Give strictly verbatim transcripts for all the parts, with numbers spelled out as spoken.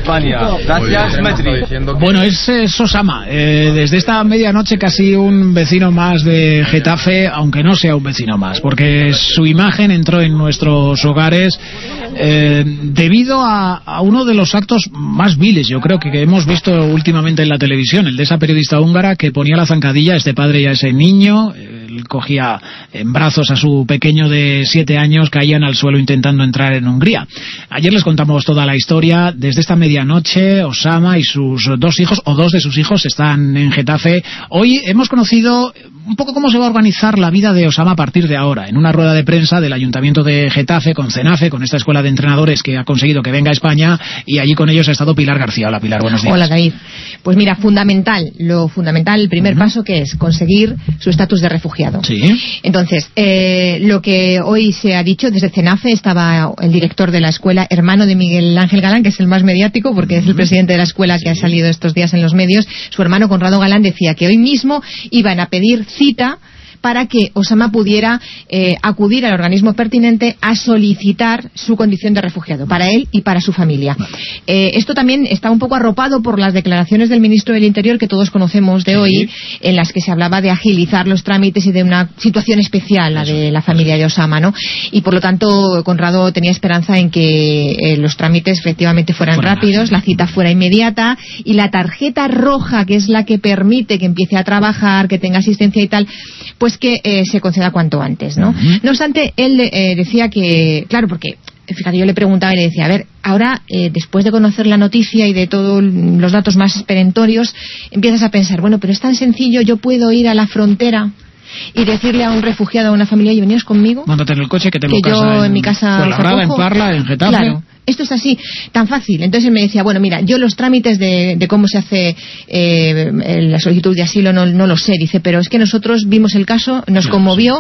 España. Gracias, Metri. Bueno, es, es Osama. Eh, desde esta medianoche casi un vecino más de Getafe, aunque no sea un vecino más, porque su imagen entró en nuestros hogares eh, debido a, a uno de los actos más viles, yo creo, que, que hemos visto últimamente en la televisión, el de esa periodista húngara que ponía la zancadilla a este padre y a ese niño. Él cogía en brazos a su pequeño de siete años, caían al suelo intentando entrar en Hungría. Ayer les contamos toda la historia. Desde esta medianoche, Osama y sus dos hijos, o dos de sus hijos, están en Getafe. Hoy hemos conocido un poco cómo se va a organizar la vida de Osama a partir de ahora, en una rueda de prensa del Ayuntamiento de Getafe, con CENAFE, con esta escuela de entrenadores que ha conseguido que venga a España, y allí con ellos ha estado Pilar García. Hola, Pilar, buenos días. Hola, David. Pues mira, fundamental, lo fundamental, el primer uh-huh. paso, que es conseguir su estatus de refugiado. Sí. Entonces, eh, lo que hoy se ha dicho desde CENAFE, estaba el director de la escuela, hermano de Miguel Ángel Galán, que es el más mediático, porque uh-huh. es el presidente de la escuela, sí. que ha salido estos días en los medios. Su hermano Conrado Galán decía que hoy mismo iban a pedir cita para que Osama pudiera eh, acudir al organismo pertinente a solicitar su condición de refugiado, para él y para su familia. Vale. Eh, esto también está un poco arropado por las declaraciones del ministro del Interior que todos conocemos de sí. hoy, en las que se hablaba de agilizar los trámites y de una situación especial, la de la familia de Osama, ¿no? Y por lo tanto, Conrado tenía esperanza en que eh, los trámites efectivamente fueran Fuera rápidos, la cita fuera inmediata, y la tarjeta roja, que es la que permite que empiece a trabajar, que tenga asistencia y tal, pues que eh, se conceda cuanto antes, ¿no? Uh-huh. No obstante, él eh, decía que, claro, porque, fíjate, yo le preguntaba y le decía, a ver, ahora, eh, después de conocer la noticia y de todos los datos más perentorios, empiezas a pensar, bueno, pero es tan sencillo, yo puedo ir a la frontera y decirle a un refugiado, a una familia, y veníos conmigo, mándate en el coche que tengo que casa yo en, en mi casa Fuenlabrada, en Parla, en Getafe. Claro. Esto es así, tan fácil. Entonces él me decía, bueno, mira, yo los trámites de, de cómo se hace eh, la solicitud de asilo no, no lo sé, dice, pero es que nosotros vimos el caso, nos conmovió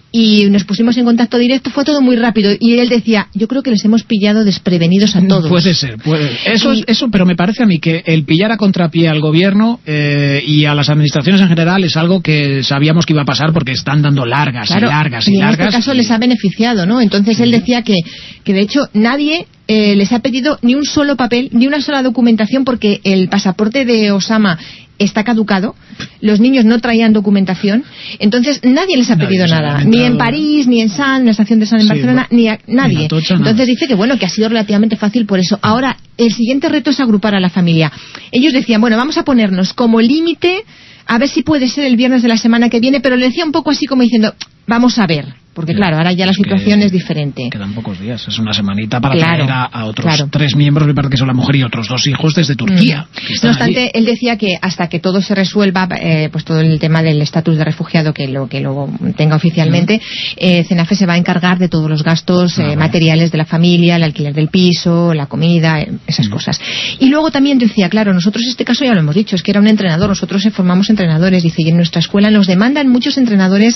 y nos pusimos en contacto directo, fue todo muy rápido. Y él decía, yo creo que les hemos pillado desprevenidos a todos. Puede ser, puede. Eso, y, eso, pero me parece a mí que el pillar a contrapié al gobierno eh, y a las administraciones en general es algo que sabíamos que iba a pasar, porque están dando largas claro, y largas y, y largas. En este caso y... les ha beneficiado, ¿no? Entonces sí. él decía que, que de hecho nadie Eh, les ha pedido ni un solo papel, ni una sola documentación, porque el pasaporte de Osama está caducado, los niños no traían documentación, entonces nadie les ha nadie pedido nada, ha ni en París, ni en San, en la estación de San en sí, Barcelona, ni a nadie. Ni Atocha, entonces nada. Dice que bueno, que ha sido relativamente fácil por eso. Ahora, el siguiente reto es agrupar a la familia. Ellos decían, bueno, vamos a ponernos como límite, a ver si puede ser el viernes de la semana que viene, pero le decía un poco así como diciendo, vamos a ver. Porque claro, ahora ya la situación es diferente. Quedan pocos días, es una semanita para claro, traer a, a otros claro. tres miembros, me parece que son la mujer y otros dos hijos desde Turquía. Mm. No obstante, allí. Él decía que hasta que todo se resuelva, eh, pues todo el tema del estatus de refugiado, que lo que lo tenga oficialmente, mm. eh, CENAFE se va a encargar de todos los gastos ah, eh, materiales de la familia, el alquiler del piso, la comida, eh, esas mm. cosas. Y luego también decía, claro, nosotros este caso ya lo hemos dicho, es que era un entrenador, nosotros formamos entrenadores, dice, y en nuestra escuela nos demandan muchos entrenadores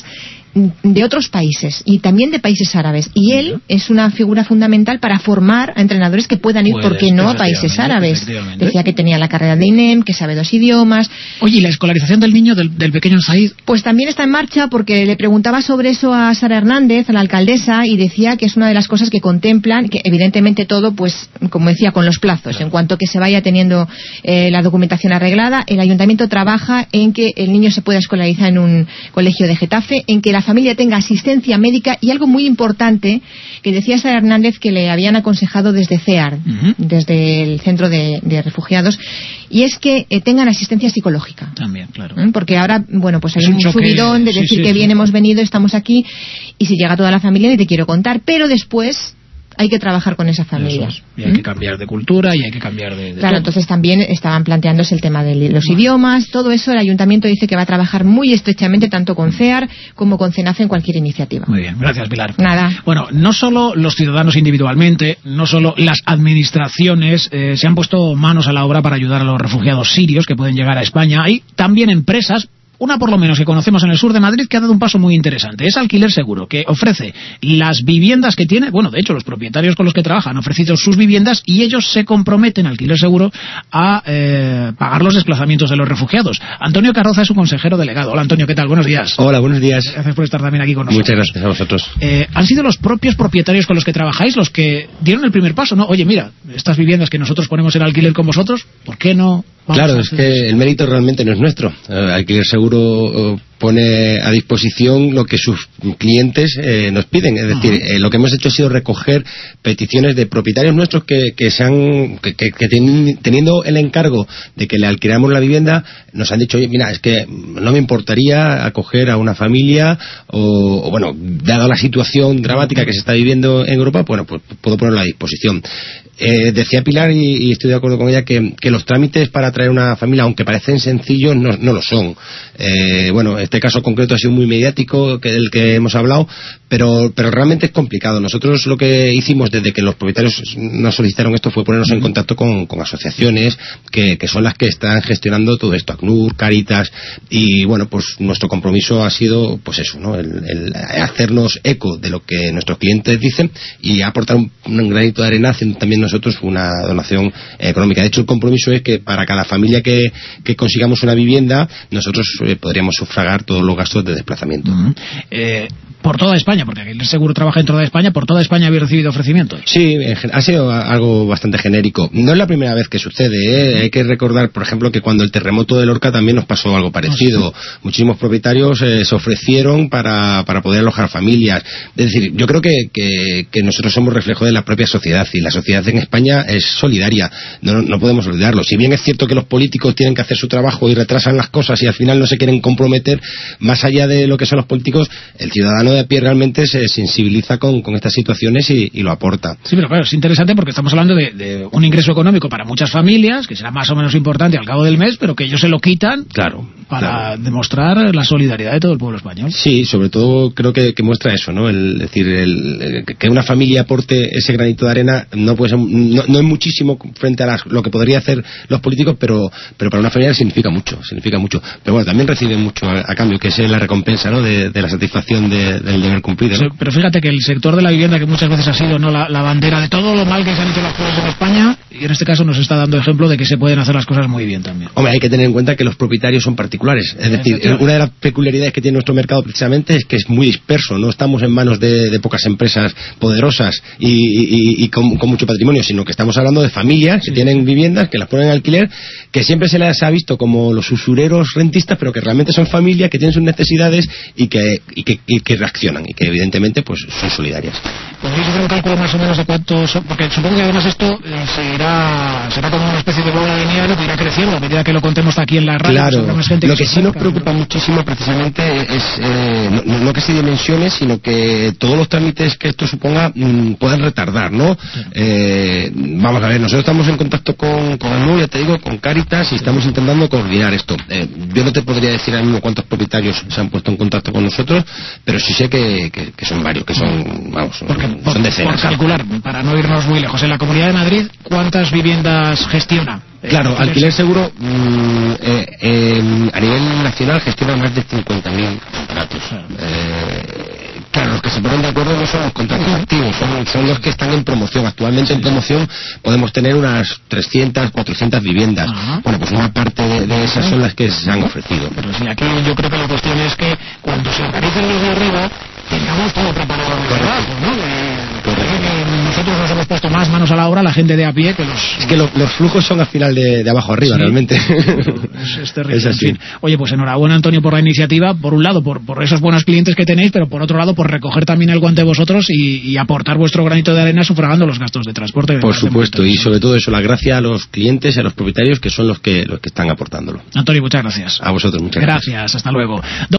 de otros países y también de países árabes, y él es una figura fundamental para formar a entrenadores que puedan ir, Puede, ¿por qué no?, a países árabes. Decía que tenía la carrera de I N E M, que sabe dos idiomas. Oye, ¿y la escolarización del niño, del, del pequeño Said? Pues también está en marcha, porque le preguntaba sobre eso a Sara Hernández, a la alcaldesa, y decía que es una de las cosas que contemplan, que evidentemente todo, pues, como decía, con los plazos. Claro. En cuanto que se vaya teniendo eh, la documentación arreglada, el ayuntamiento trabaja en que el niño se pueda escolarizar en un colegio de Getafe, en que la familia tenga asistencia médica, y algo muy importante que decía Sara Hernández, que le habían aconsejado desde C E A R, uh-huh. desde el centro de, de refugiados, y es que eh, tengan asistencia psicológica. También, claro. ¿Mm? Porque ahora, bueno, pues hay es un, un choque, subidón de sí, decir sí, que sí. bien hemos venido, estamos aquí, y si llega toda la familia ni te quiero contar, pero después hay que trabajar con esa familia. Es. Y hay ¿Mm? que cambiar de cultura y hay que cambiar de, de Claro, todo. entonces también estaban planteándose el tema de los idiomas, todo eso el ayuntamiento dice que va a trabajar muy estrechamente tanto con C E A R como con CENAFE en cualquier iniciativa. Muy bien, gracias, Pilar. Nada. Bueno, no solo los ciudadanos individualmente, no solo las administraciones eh, se han puesto manos a la obra para ayudar a los refugiados sirios que pueden llegar a España, hay también empresas, una por lo menos que conocemos en el sur de Madrid, que ha dado un paso muy interesante. Es Alquiler Seguro, que ofrece las viviendas que tiene. Bueno, de hecho, los propietarios con los que trabajan han ofrecido sus viviendas y ellos se comprometen, Alquiler Seguro, a eh, pagar los desplazamientos de los refugiados. Antonio Carroza es su consejero delegado. Hola, Antonio, ¿qué tal? Buenos días. Hola, buenos días. Gracias por estar también aquí con nosotros. Muchas gracias a vosotros. Eh, ¿Han sido los propios propietarios con los que trabajáis los que dieron el primer paso, no? Oye, mira, estas viviendas que nosotros ponemos en alquiler con vosotros, ¿por qué no? Claro, es que el mérito realmente no es nuestro. Eh, Alquiler Seguro eh, pone a disposición lo que sus clientes eh, nos piden. Es decir, eh, lo que hemos hecho ha sido recoger peticiones de propietarios nuestros que, que se han, que, que, que ten, teniendo el encargo de que le alquilamos la vivienda, nos han dicho, oye, mira, es que no me importaría acoger a una familia o, o bueno, dada la situación dramática que se está viviendo en Europa, bueno, pues puedo ponerlo a disposición. Eh, decía Pilar, y, y estoy de acuerdo con ella, que, que los trámites para traer una familia, aunque parecen sencillos, no, no lo son. Eh, bueno, este caso concreto ha sido muy mediático, que, del que hemos hablado, pero, pero realmente es complicado. Nosotros lo que hicimos desde que los propietarios nos solicitaron esto fue ponernos en contacto con, con asociaciones que, que son las que están gestionando todo esto, ACNUR, Cáritas, y bueno, pues nuestro compromiso ha sido, pues eso, ¿no? El, el hacernos eco de lo que nuestros clientes dicen y aportar un, un granito de arena, haciendo también nosotros una donación económica. De hecho, el compromiso es que para cada familia que, que consigamos una vivienda, nosotros eh, podríamos sufragar todos los gastos de desplazamiento. Uh-huh. eh, por toda España, porque aquí el seguro trabaja en toda España, ¿por toda España habéis recibido ofrecimientos? Sí, ha sido algo bastante genérico. No es la primera vez que sucede, ¿eh? Hay que recordar, por ejemplo, que cuando el terremoto de Lorca también nos pasó algo parecido. Sí. Muchísimos propietarios eh, se ofrecieron para, para poder alojar familias. Es decir, yo creo que, que, que nosotros somos reflejo de la propia sociedad, y la sociedad en España es solidaria. No, no podemos olvidarlo. Si bien es cierto que los políticos tienen que hacer su trabajo y retrasan las cosas y al final no se quieren comprometer, más allá de lo que son los políticos, el ciudadano de a pie realmente se sensibiliza con, con estas situaciones y, y lo aporta. Sí, pero claro, es interesante porque estamos hablando de, de un ingreso económico para muchas familias, que será más o menos importante al cabo del mes, pero que ellos se lo quitan, claro, para claro. demostrar la solidaridad de todo el pueblo español. Sí, sobre todo creo que, que muestra eso, ¿no? El, es decir, el, que una familia aporte ese granito de arena no puede ser, no, no es muchísimo frente a las, lo que podría hacer los políticos, pero, pero para una familia significa mucho, significa mucho. Pero bueno, también reciben mucho a, a cambio, que es la recompensa, ¿no? De, de la satisfacción de, del deber cumplido, ¿no? Pero fíjate que el sector de la vivienda, que muchas veces ha sido, ¿no?, la, la bandera de todo lo mal que se han hecho las cosas en España, y en este caso nos está dando ejemplo de que se pueden hacer las cosas muy bien también. Hombre, hay que tener en cuenta que los propietarios son particulares. Es decir, una de las peculiaridades que tiene nuestro mercado precisamente es que es muy disperso. No estamos en manos de, de pocas empresas poderosas y, y, y con, con mucho patrimonio, sino que estamos hablando de familias que sí. tienen viviendas, que las ponen en alquiler, que siempre se les ha visto como los usureros rentistas, pero que realmente son familias que tienen sus necesidades y que, y que, y que reaccionan y que evidentemente pues son solidarias. ¿Podríais hacer un cálculo más o menos de cuántos son? Porque supongo que además esto eh, será, será como una especie de bola de nieve que irá creciendo a medida que lo contemos aquí en la radio. Claro, más gente lo que, que sí nos preocupa muchísimo precisamente es eh, no, no que se dimensione, sino que todos los trámites que esto suponga mmm, puedan retardar, ¿no? Sí. Eh, vamos a ver, nosotros estamos en contacto con, con ACNUR, ya te digo, con Cáritas, y estamos intentando coordinar esto. Eh, yo no te podría decir ahora mismo cuántos propietarios se han puesto en contacto con nosotros, pero sí sé que, que, que son varios, que son, vamos, son, Porque, por, son decenas. Por calcular, para no irnos muy lejos, en la Comunidad de Madrid, ¿cuántas viviendas gestiona? Claro, eh, Alquiler Seguro mmm, eh, eh, a nivel nacional gestiona más de cincuenta mil contratos. Eh, claro, los que se ponen de acuerdo no son los contratos activos, son, son los que están en promoción. Actualmente en promoción podemos tener unas trescientas, cuatrocientas viviendas. Ajá. Bueno, pues una parte de, de esas son las que se han ofrecido. Pero sí, aquí yo creo que la cuestión es que cuando se organicen los de arriba, tengamos todo preparado de verdad, ¿no? Que nosotros nos hemos puesto más manos a la obra, la gente de a pie, que los... Es que lo, los flujos son al final de, de abajo arriba, sí, realmente. Es, es terrible. Es así. En fin. Oye, pues enhorabuena, Antonio, por la iniciativa. Por un lado, por, por esos buenos clientes que tenéis, pero por otro lado, por recoger también el guante vosotros y, y aportar vuestro granito de arena sufragando los gastos de transporte. Por supuesto, y sobre todo eso, la gracia a los clientes y a los propietarios, que son los que, los que están aportándolo. Antonio, muchas gracias. A vosotros, muchas gracias. Gracias, hasta luego.